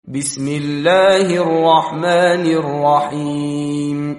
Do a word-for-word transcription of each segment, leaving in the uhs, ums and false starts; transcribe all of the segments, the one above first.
بسم الله الرحمن الرحيم.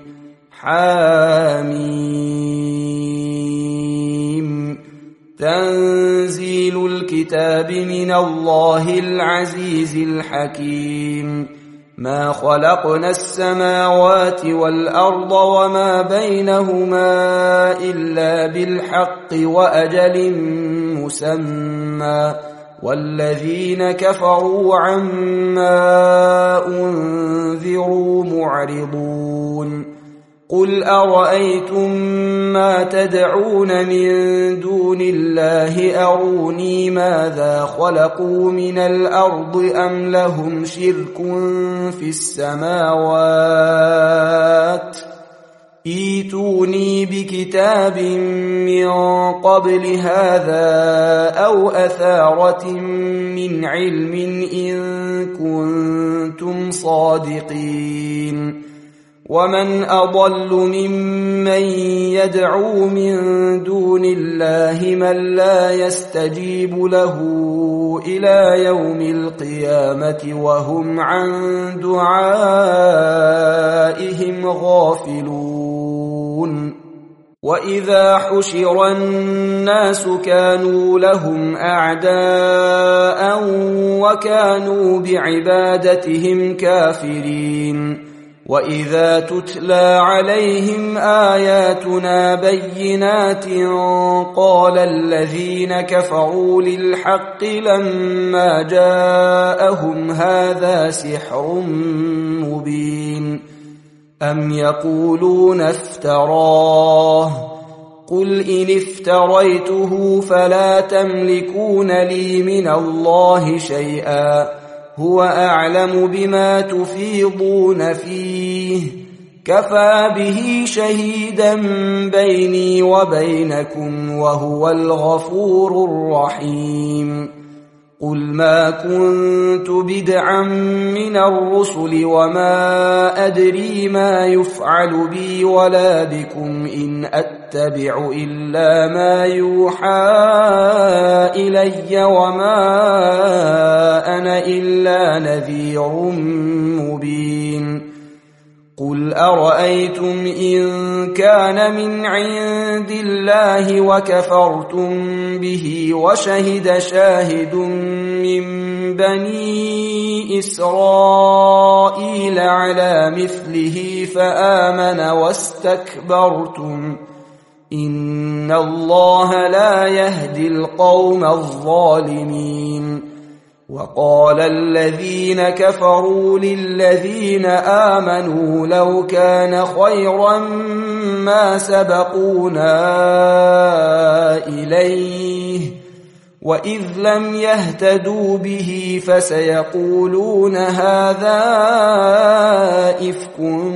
حاميم. تنزيل الكتاب من الله العزيز الحكيم. ما خلقنا السماوات والأرض وما بينهما إلا بالحق وأجل مسمى، والذين كفروا عما أنذروا معرضون. قل أرأيتم ما تدعون من دون الله أروني ماذا خلقوا من الأرض أم لهم شرك في السماوات؟ ائتوني بكتاب من قبل هذا أو أثارة من علم إن كنتم صادقين. ومن أضل ممن يدعو من دون الله من لا يستجيب له إلى يوم القيامة وهم عن دعائهم غافلون. وإذا حشر الناس كانوا لهم أعداء وكانوا بعبادتهم كافرين. وإذا تتلى عليهم آياتنا بينات قال الذين كفروا للحق لما جاءهم هذا سحر مبين. أم يقولون افتراه؟ قل إن افتريته فلا تملكون لي من الله شيئا، هو أعلم بما تفيضون فيه، كفى به شهيدا بيني وبينكم وهو الغفور الرحيم. قل ما كنت بدعا من الرسل وما أدري ما يفعل بي ولا بكم إن أتبع إلا ما يوحى إلي وما أنا إلا نذير مبين. قل أرأيتم إن كان من عند الله وكفرتم به وشهد شاهد من بني إسرائيل على مثله فآمن واستكبرتم إن الله لا يهدي القوم الظالمين. وقال الذين كفروا للذين آمنوا لو كان خيرا ما سبقونا إليه وإذ لم يهتدوا به فسيقولون هذا إفك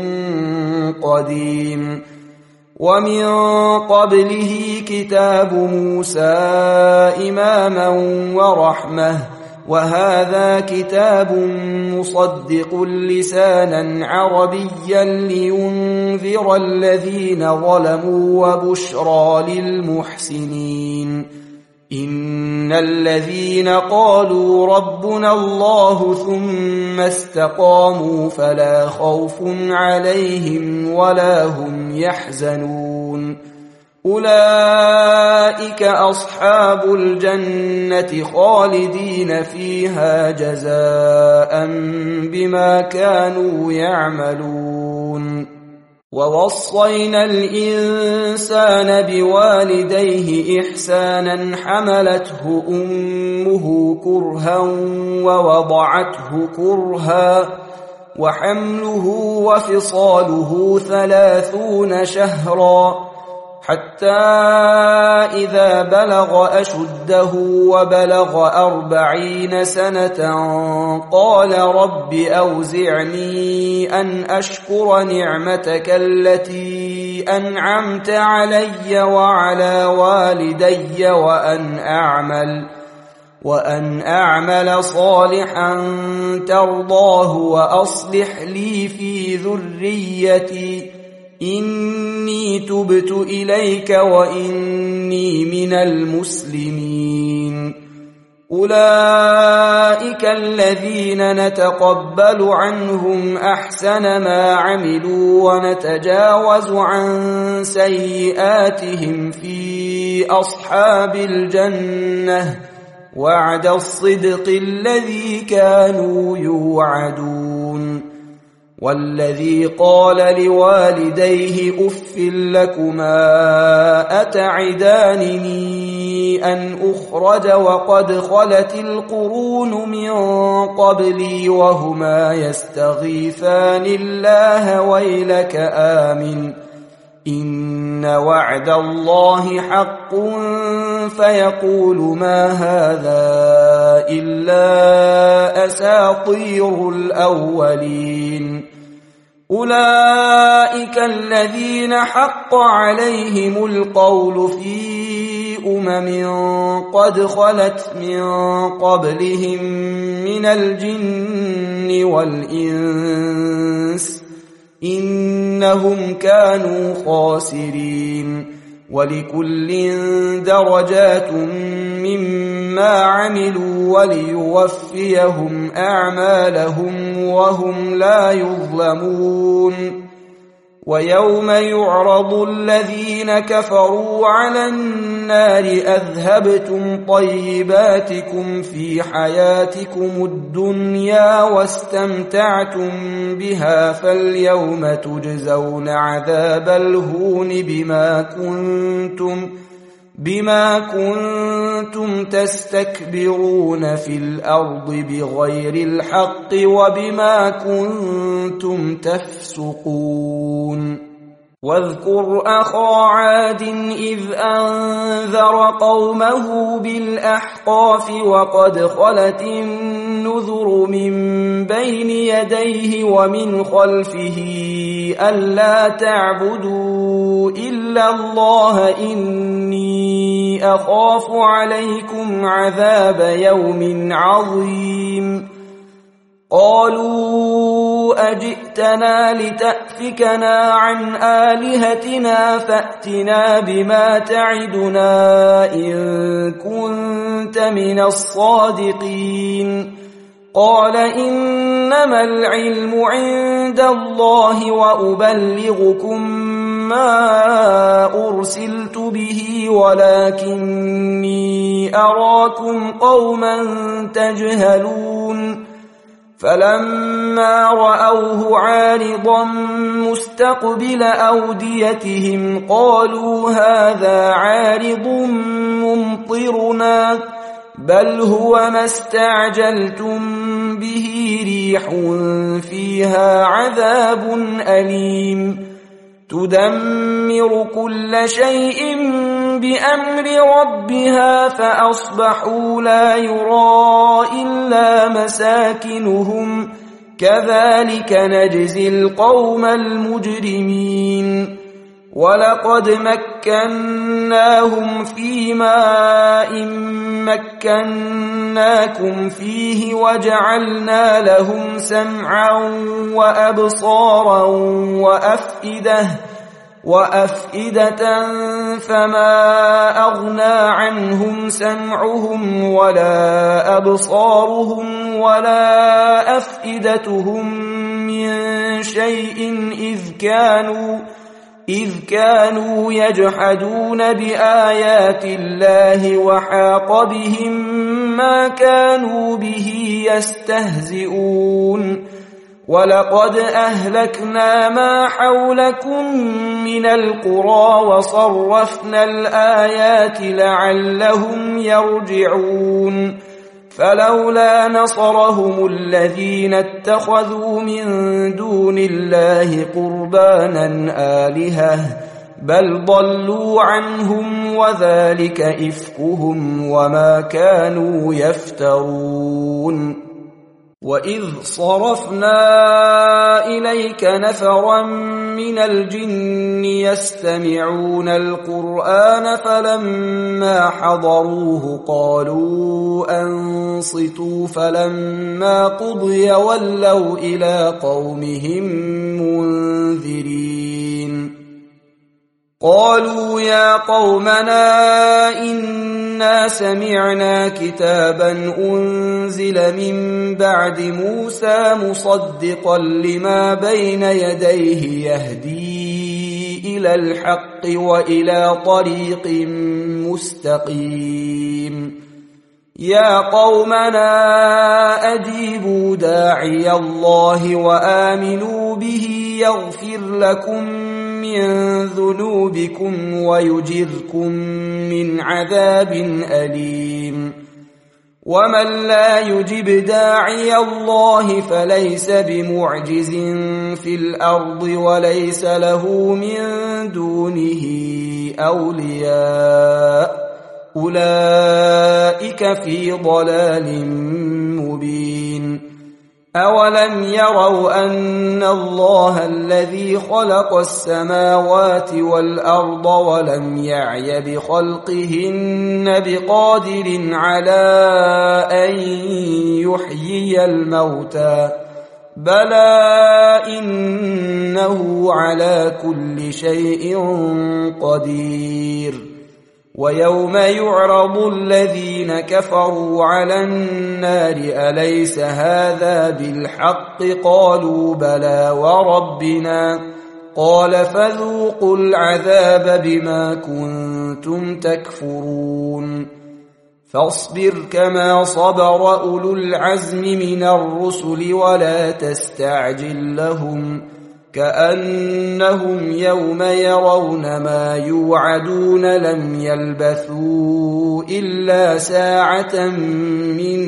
قديم. ومن قبله كتاب موسى إماما ورحمة، وهذا كتاب مصدق لسانا عربيا لينذر الذين ظلموا وبشرى للمحسنين. إن الذين قالوا ربنا الله ثم استقاموا فلا خوف عليهم ولا هم يحزنون. أولئك أصحاب الجنة خالدين فيها جزاء بما كانوا يعملون. ووصينا الإنسان بوالديه إحسانا حملته أمه كرها ووضعته كرها وحمله وفصاله ثلاثون شهرا حتى إذا بلغ أشده وبلغ أربعين سنة قال رب أوزعني أن أشكر نعمتك التي أنعمت علي وعلى والدي وأن أعمل وأن أعمل صالحا ترضاه وأصلح لي في ذريتي إني تبت إليك وإني من المسلمين. أولئك الذين نتقبل عنهم أحسن ما عملوا ونتجاوز عن سيئاتهم في أصحاب الجنة وعد الصدق الذي كانوا يوعدون. والذي قال لوالديه أف لكما أتعدانني أن أخرج وقد خلت القرون من قبلي وهما يستغيثان الله ويلك آمن إن وعد الله حق فيقول ما هذا إلا أساطير الأولين. أولئك الذين حق عليهم القول في أمم قد خلت من قبلهم من الجن والإنس إنهم كانوا خاسرين. ولكل درجات مما عملوا وليوفيهم أعمالهم وهم لا يظلمون. ويوم يعرض الذين كفروا على النار أذهبتم طيباتكم في حياتكم الدنيا واستمتعتم بها فاليوم تجزون عذاب الهون بما كنتم بما كنتم تستكبرون في الأرض بغير الحق وبما كنتم تفسقون. واذكر أخا عاد إذ أنذر قومه بالأحقاف وقد خلت النذر من بين يديه ومن خلفه ألا تعبدوا إلا الله إني أخاف عليكم عذاب يوم عظيم. قالوا أجئتنا لتأفكنا عن آلهتنا فأتنا بما تعدنا إن كنت من الصادقين. قال إنما العلم عند الله وأبلغكم ما أرسلت به ولكني أراكم قوما تجهلون. فلما رأوه عارضا مستقبل أوديتهم قالوا هذا عارض ممطرنا بل هو ما استعجلتم به ريح فيها عذاب أليم تدمر كل شيء بأمر ربها فأصبحوا لا يرى إلا مساكنهم كذلك نجزي القوم المجرمين. ولقد مكناهم في ماء مكناكم فيه وجعلنا لهم سمعا وأبصارا وأفئدة وأفئدة فما أغنى عنهم سمعهم ولا أبصارهم ولا أفئدتهم من شيء إذ كانوا إذ كانوا يجحدون بآيات الله وحاق بهم ما كانوا به يستهزئون. ولقد أهلكنا ما حولكم من القرى وصرفنا الآيات لعلهم يرجعون. فلولا نصرهم الذين اتخذوا من دون الله قربانا آلهة بل ضلوا عنهم وذلك إفكهم وما كانوا يفترون. وإذ صرفنا إليك نفرا من الجن يستمعون القرآن فلما حضروه قالوا أنصتوا فلما قضي ولوا إلى قومهم منذرين. قالوا يا قومنا إنا سمعنا كتابا أنزل من بعد موسى مصدقا لما بين يديه يهدي إلى الحق وإلى طريق مستقيم يا قومنا أجيبوا داعي الله وآمنوا به يغفر لكم من ذنوبكم ويجركم من عذاب أليم ومن لا يجب داعي الله فليس بمعجز في الأرض وليس له من دونه أولياء أولئك في ضلال مبين أولم يروا أن الله الذي خلق السماوات والأرض ولم يعي بخلقهن بقادر على أن يحيي الموتى بلى إنه على كل شيء قدير ويوم يعرض الذين كفروا على النار أليس هذا بالحق قالوا بلى وربنا قال فذوقوا العذاب بما كنتم تكفرون فاصبر كما صبر أولو العزم من الرسل ولا تستعجل لهم كأنهم يوم يرون ما يوعدون لم يلبثوا إلا ساعة من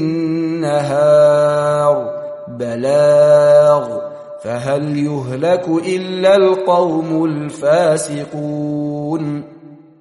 نهار بلاغ فهل يهلك إلا القوم الفاسقون